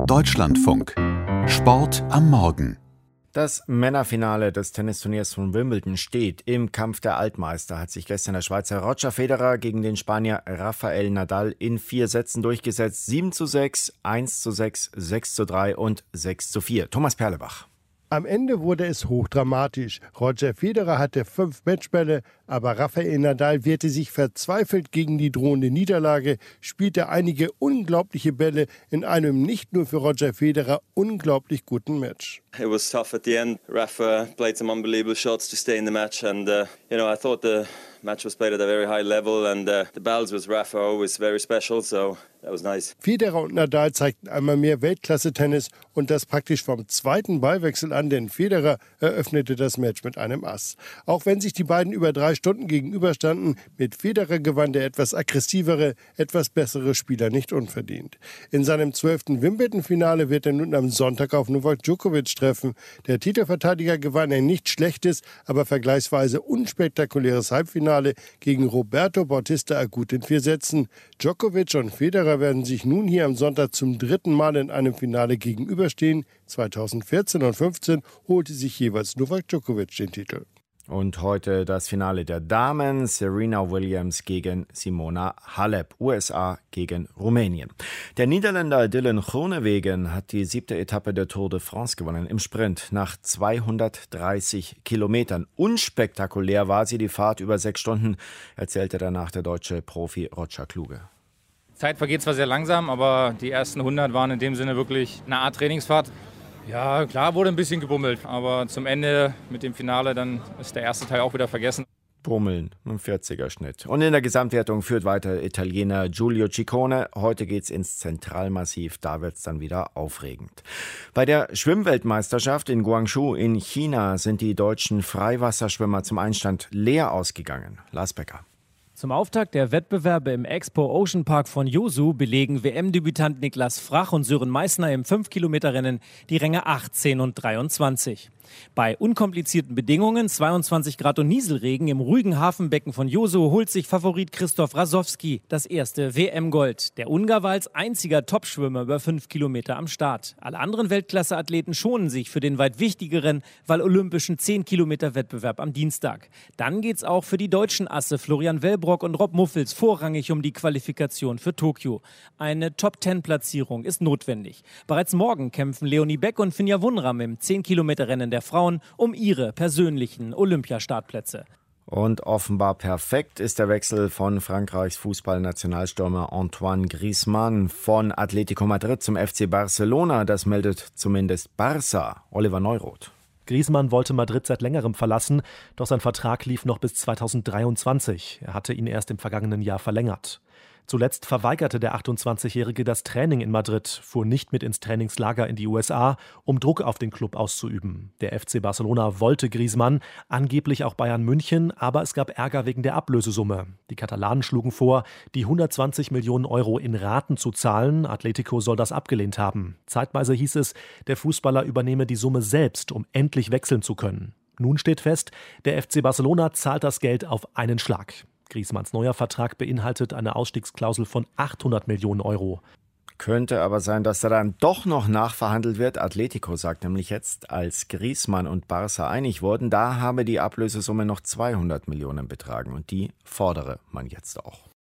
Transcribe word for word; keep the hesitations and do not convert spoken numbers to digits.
Deutschlandfunk. Sport am Morgen. Das Männerfinale des Tennisturniers von Wimbledon steht. Im Kampf der Altmeister hat sich gestern der Schweizer Roger Federer gegen den Spanier Rafael Nadal in vier Sätzen durchgesetzt. sieben zu sechs, eins zu sechs, sechs zu drei und sechs zu vier. Thomas Perlebach. Am Ende wurde es hochdramatisch. Roger Federer hatte fünf Matchbälle, aber Rafael Nadal wehrte sich verzweifelt gegen die drohende Niederlage, spielte einige unglaubliche Bälle in einem nicht nur für Roger Federer unglaublich guten Match. It was tough at the end. Rafa played some unbelievable shots to stay in the match, and uh, you know I thought the match was played at a very high level, and uh, the battles with Rafa always very special, so that was nice. Federer und Nadal zeigten einmal mehr Weltklasse-Tennis und das praktisch vom zweiten Ballwechsel an, denn Federer eröffnete das Match mit einem Ass. Auch wenn sich die beiden über drei Stunden gegenüberstanden, mit Federer gewann der etwas aggressivere, etwas bessere Spieler nicht unverdient. In seinem zwölften Wimbledon-Finale wird er nun am Sonntag auf Novak Djokovic treffen. Der Titelverteidiger gewann ein nicht schlechtes, aber vergleichsweise unspektakuläres Halbfinale gegen Roberto Bautista Agut in vier Sätzen. Djokovic und Federer werden sich nun hier am Sonntag zum dritten Mal in einem Finale gegenüberstehen. zweitausendvierzehn und fünfzehn holte sich jeweils Novak Djokovic den Titel. Und heute das Finale der Damen. Serena Williams gegen Simona Halep. U S A gegen Rumänien. Der Niederländer Dylan Groenewegen hat die siebte Etappe der Tour de France gewonnen im Sprint nach zweihundertdreißig Kilometern. Unspektakulär war sie, die Fahrt über sechs Stunden, erzählte danach der deutsche Profi Roger Kluge. Zeit vergeht zwar sehr langsam, aber die ersten hundert waren in dem Sinne wirklich eine Art Trainingsfahrt. Ja, klar wurde ein bisschen gebummelt, aber zum Ende mit dem Finale, dann ist der erste Teil auch wieder vergessen. Bummeln, ein vierziger Schnitt. Und in der Gesamtwertung führt weiter Italiener Giulio Ciccone. Heute geht's ins Zentralmassiv, da wird's dann wieder aufregend. Bei der Schwimmweltmeisterschaft in Guangzhou in China sind die deutschen Freiwasserschwimmer zum Einstand leer ausgegangen. Lars Becker. Zum Auftakt der Wettbewerbe im Expo Ocean Park von Yeosu belegen W M-Debütant Niklas Frach und Sören Meissner im fünf Kilometer Rennen die Ränge achtzehn und dreiundzwanzig. Bei unkomplizierten Bedingungen, zweiundzwanzig Grad und Nieselregen im ruhigen Hafenbecken von Yeosu, holt sich Favorit Christoph Rasowski das erste W M-Gold. Der Ungar war als einziger Topschwimmer über fünf Kilometer am Start. Alle anderen Weltklasse-Athleten schonen sich für den weit wichtigeren, weil olympischen zehn Kilometer Wettbewerb am Dienstag. Dann geht's auch für die deutschen Asse Florian Wellbrock und Rob Muffels vorrangig um die Qualifikation für Tokio. Eine Top-Zehn-Platzierung ist notwendig. Bereits morgen kämpfen Leonie Beck und Finja Wunram im zehn Kilometer Rennen der Frauen um ihre persönlichen Olympiastartplätze. Und offenbar perfekt ist der Wechsel von Frankreichs Fußballnationalstürmer Antoine Griezmann von Atletico Madrid zum F C Barcelona. Das meldet zumindest Barça. Oliver Neuroth. Griezmann wollte Madrid seit längerem verlassen, doch sein Vertrag lief noch bis zweitausenddreiundzwanzig. Er hatte ihn erst im vergangenen Jahr verlängert. Zuletzt verweigerte der achtundzwanzigjährige das Training in Madrid, fuhr nicht mit ins Trainingslager in die U S A, um Druck auf den Club auszuüben. Der F C Barcelona wollte Griezmann, angeblich auch Bayern München, aber es gab Ärger wegen der Ablösesumme. Die Katalanen schlugen vor, die hundertzwanzig Millionen Euro in Raten zu zahlen. Atletico soll das abgelehnt haben. Zeitweise hieß es, der Fußballer übernehme die Summe selbst, um endlich wechseln zu können. Nun steht fest, der F C Barcelona zahlt das Geld auf einen Schlag. Griezmanns neuer Vertrag beinhaltet eine Ausstiegsklausel von achthundert Millionen Euro. Könnte aber sein, dass da dann doch noch nachverhandelt wird. Atletico sagt nämlich jetzt, als Griezmann und Barça einig wurden, da habe die Ablösesumme noch zweihundert Millionen betragen und die fordere man jetzt auch.